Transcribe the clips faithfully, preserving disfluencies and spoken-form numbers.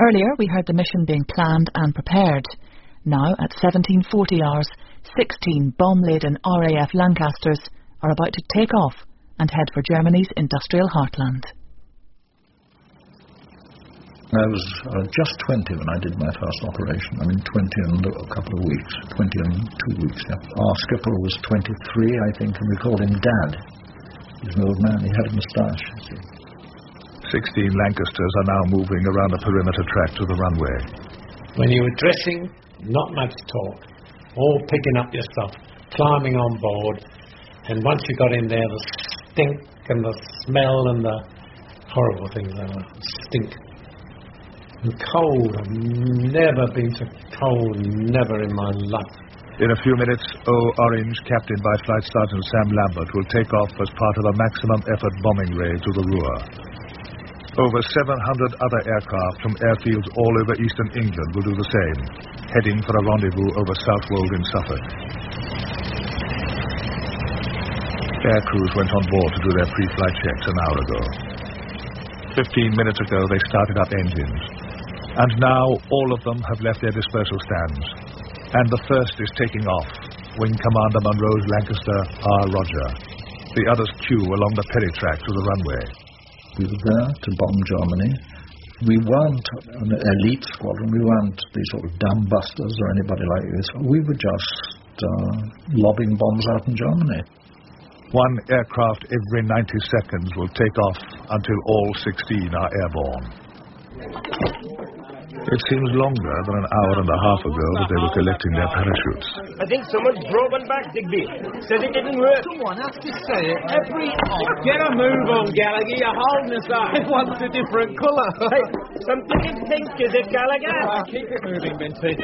Earlier, we heard the mission being planned and prepared. Now, at seventeen forty hours, sixteen bomb-laden R A F Lancasters are about to take off and head for Germany's industrial heartland. I was uh, just twenty when I did my first operation. I mean, twenty and a couple of weeks. twenty and two weeks, yeah. Our skipper was twenty-three, I think, and we called him Dad. He was an old man. He had a moustache, you see. Sixteen Lancasters are now moving around the perimeter track to the runway. When you were dressing, not much talk. All picking up your stuff, climbing on board, and once you got in there, the stink and the smell and the horrible things they were. Stink. And cold. I've never been so cold, never in my life. In a few minutes, O Orange, captained by Flight Sergeant Sam Lambert, will take off as part of a maximum effort bombing raid to the Ruhr. Over seven hundred other aircraft from airfields all over eastern England will do the same, heading for a rendezvous over Southwold in Suffolk. Air crews went on board to do their pre-flight checks an hour ago. Fifteen minutes ago, they started up engines. And now all of them have left their dispersal stands. And the first is taking off. Wing Commander Monroe's Lancaster R. Roger. The others queue along the peri-track to the runway. We were there to bomb Germany. We weren't an elite squadron. We weren't these sort of dumb busters or anybody like this. We were just uh, lobbing bombs out in Germany. One aircraft every ninety seconds will take off until all sixteen are airborne. It seems longer than an hour and a half ago that they were collecting their parachutes. I think someone's brought one back, Digby. Says it didn't work. Someone has to say it every hour. Get a move on, Gallagher. You're holding us up. It wants a different colour. Hey, something in pink, is it, Gallagher? Oh, keep it moving, Binty.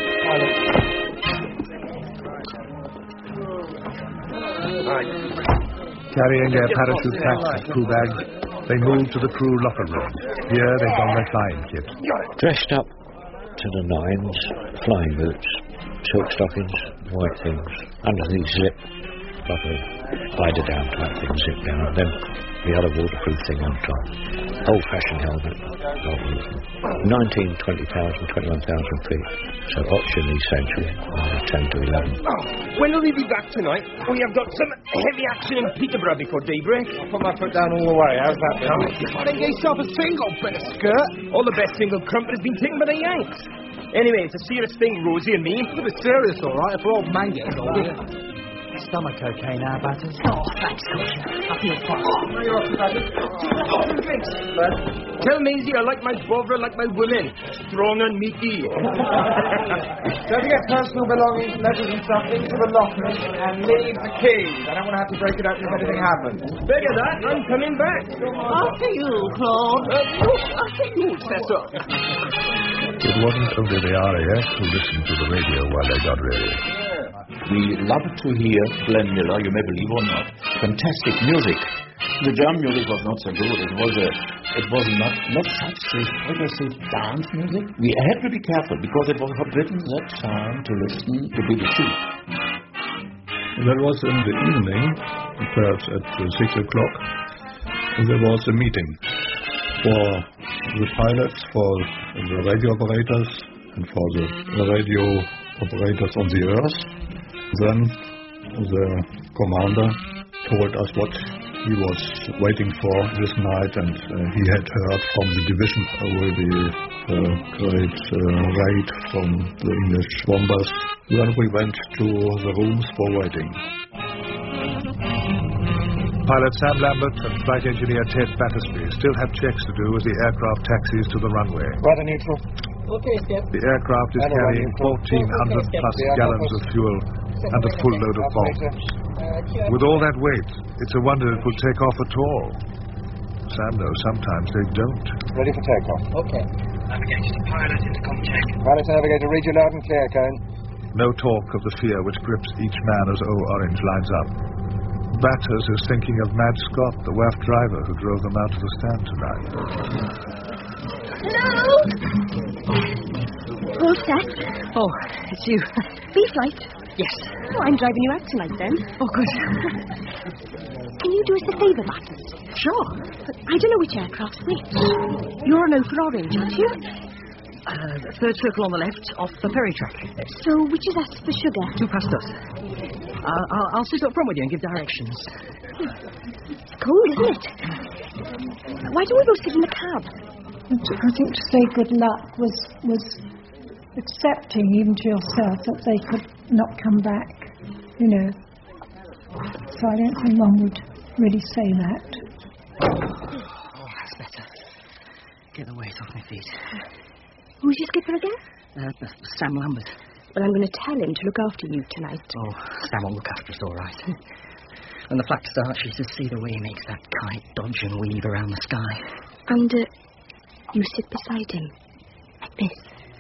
Right. Carrying their parachute packs and crew bags, they moved to the crew locker room. Here they don their flying kit. Dressed up to the nines, flying boots, silk stockings, white things, underneath zip, like a eider-down type thing, zip down, and then the other waterproof thing on top. Old-fashioned helmet, nineteen, twenty thousand, twenty-one thousand feet, so option each century, uh, ten to eleven. Oh, when will we be back tonight? We have got some heavy action in Peterborough before daybreak. I'll put my foot down all the way. How's that? I think you yourself a single bit of skirt. All the best single crumpet has been taken by the Yanks. Anyway, it's a serious thing, Rosie and me. It'll be serious, all right, if we're old mangas, all right. Stomach okay now, Batters? Oh, thanks, Coach. I feel fine. Oh, you're off to Batters. Tell Maisie I like my Bovra like my women. Strong and meaty. Don't forget personal belongings, letters and stuff into the lockers and leave the keys. I don't want to have to break it open if anything happens. Bigger that, I'm coming back. After you, Claude. Uh, after you, Cecil. It wasn't only the R A F who listened to the radio while they got ready. We loved to hear Glenn Miller, you may believe or not. Fantastic music. The German music was not so good. It was a, it was not not such a progressive dance music. We had to be careful because it was forbidden that time to listen to B B C. That was in the evening, perhaps at uh, six o'clock. There was a meeting for the pilots, for the radio operators, and for the radio operators on the earth. Then the commander told us what he was waiting for this night, and uh, he had heard from the division with the uh, great uh, raid from the English bombers. Then we went to the rooms for waiting. Pilot Sam Lambert and flight engineer Ted Battersby still have checks to do as the aircraft taxis to the runway. Weather neutral. Okay, Skip. The aircraft is carrying fourteen hundred plus gallons of fuel and a full load of bombs. With all that weight, it's a wonder it will take off at all. Sam knows sometimes they don't. Ready for takeoff. Okay. Navigator to pilot, intercom check. Pilot to navigator, read you loud and clear, Cone. No talk of the fear which grips each man as O Orange lines up. Batters is thinking of Mad Scott, the W A F driver who drove them out to the stand tonight. Hello? Who's that? Oh, it's you. B-Flight? Yes. Oh, I'm driving you out tonight, then. Oh, good. Can you do us a favour, Batters? Sure. But I don't know which aircraft's which. You're an O for Orange, aren't you? Uh, the third circle on the left, off the Perry track. So, which is that for sugar? Two past us. Uh, I'll, I'll sit up front with you and give directions. It's cold, isn't it? Why don't we go sit in the cab? I think to say good luck was was accepting even to yourself that they could not come back, you know. So I don't think one would really say that. Oh, that's better. Get the weight off my feet. Who's your skipper again? Uh, Sam Lambert. Well, I'm going to tell him to look after you tonight. Oh, Sam will look after us all right. When the flak starts, you should see the way he makes that kite dodge and weave around the sky. And uh, you sit beside him, like this.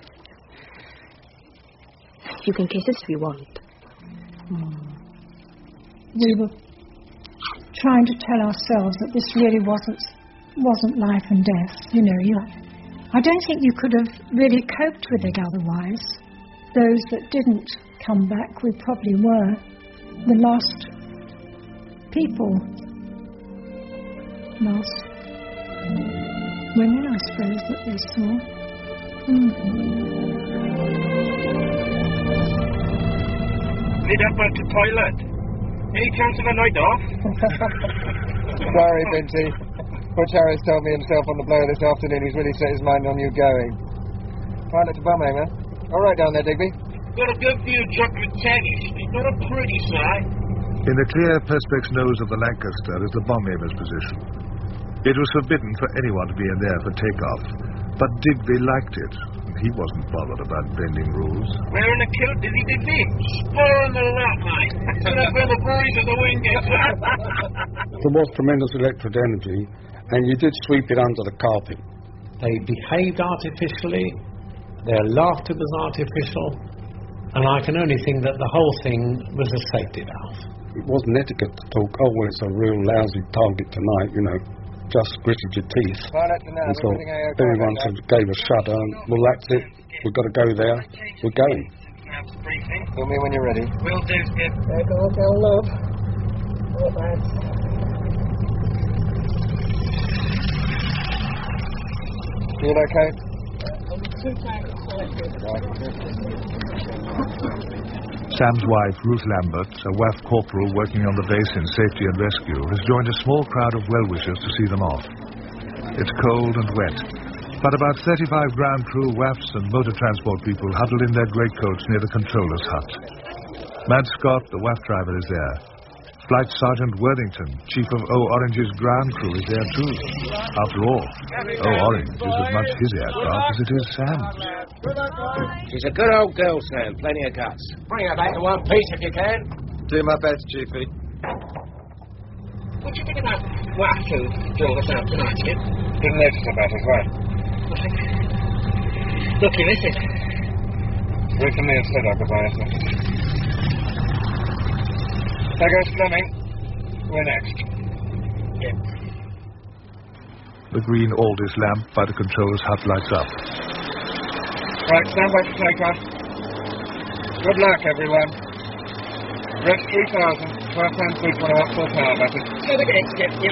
You can kiss us if you want. Hmm. We were trying to tell ourselves that this really wasn't wasn't life and death. You know, you. I don't think you could have really coped with it otherwise. Those that didn't come back, we probably were the last people, last women, I suppose, that they saw. Mm. Need up to the toilet. Any chance of a night off? Sorry, Binty. Butch Harris told me himself on the blower this afternoon he's really set his mind on you going. Pilot to Bumhamer. All right down there, Digby. Got a good view of chocolate taggies. It's not a pretty sight. In the clear perspex nose of the Lancaster is the Bumhamer's position. It was forbidden for anyone to be in there for takeoff, but Digby liked it. He wasn't bothered about bending rules. Wearing a kilt, did he, Digby? Spoiling the lot, mate. Sit up where the breeze of the wind gets. There was tremendous electric energy, and you did sweep it under the carpet. They behaved artificially, their laughter was artificial, and I can only think that the whole thing was a safety valve. It wasn't etiquette to talk, oh, well, it's a real lousy target tonight, you know. Just gritted your teeth. And so everyone sort of gave a shudder, and, well, that's it. We've got to go there. We're going. Call me when you're ready. Will do, Skip. There goes our love. Oh, man. You okay? Sam's wife, Ruth Lambert, a W A F corporal working on the base in safety and rescue, has joined a small crowd of well-wishers to see them off. It's cold and wet, but about thirty-five ground crew, W A Fs and motor transport people huddle in their greatcoats near the controller's hut. Mad Scott, the W A F driver, is there. Flight Sergeant Worthington, chief of O Orange's ground crew, is there too. After all, O Orange is as much his aircraft as it is Sam's. She's a good old girl, Sam. Plenty of guts. Bring her back to one piece if you can. Do my best, Chiefy. What do you think about W A F to draw us out tonight, Skip? Didn't notice about as well. Look, you miss it. Ruth and me have said our goodbyes. There goes Fleming. We're next. Yeah. The green Aldis lamp by the controller's hut lights up. Right, stand by for takeoff. Good luck, everyone. Rex three thousand. twelve times speed, one oh up, full power battery. Say the gate, Skip. Yep.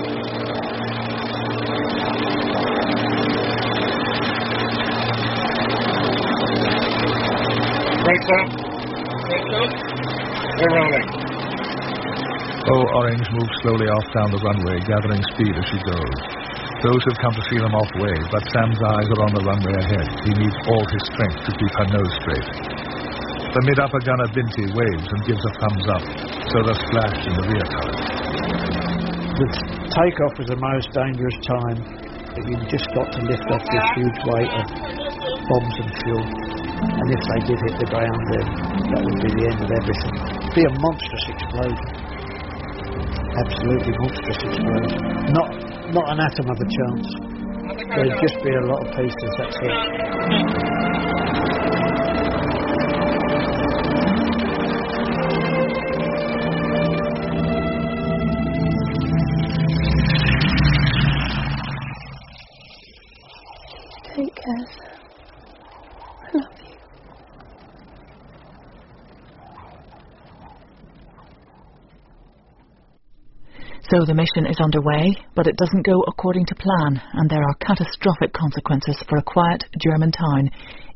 Brakes up. Brakes up. We're rolling. O Orange moves slowly off down the runway, gathering speed as she goes. Those have come to see them off wave, but Sam's eyes are on the runway ahead. He needs all his strength to keep her nose straight. The mid-upper gunner Binty waves and gives a thumbs up, so does Flash in the rear turret. The takeoff is the most dangerous time. You've just got to lift off this huge weight of bombs and fuel. And if they did hit the ground, then that would be the end of everything. It'd be a monstrous explosion. Absolutely monstrous explosion. Not not an atom of a chance. There'd just be a lot of pieces, that's it. Take care. I love you. So the mission is underway, but it doesn't go according to plan, and there are catastrophic consequences for a quiet German town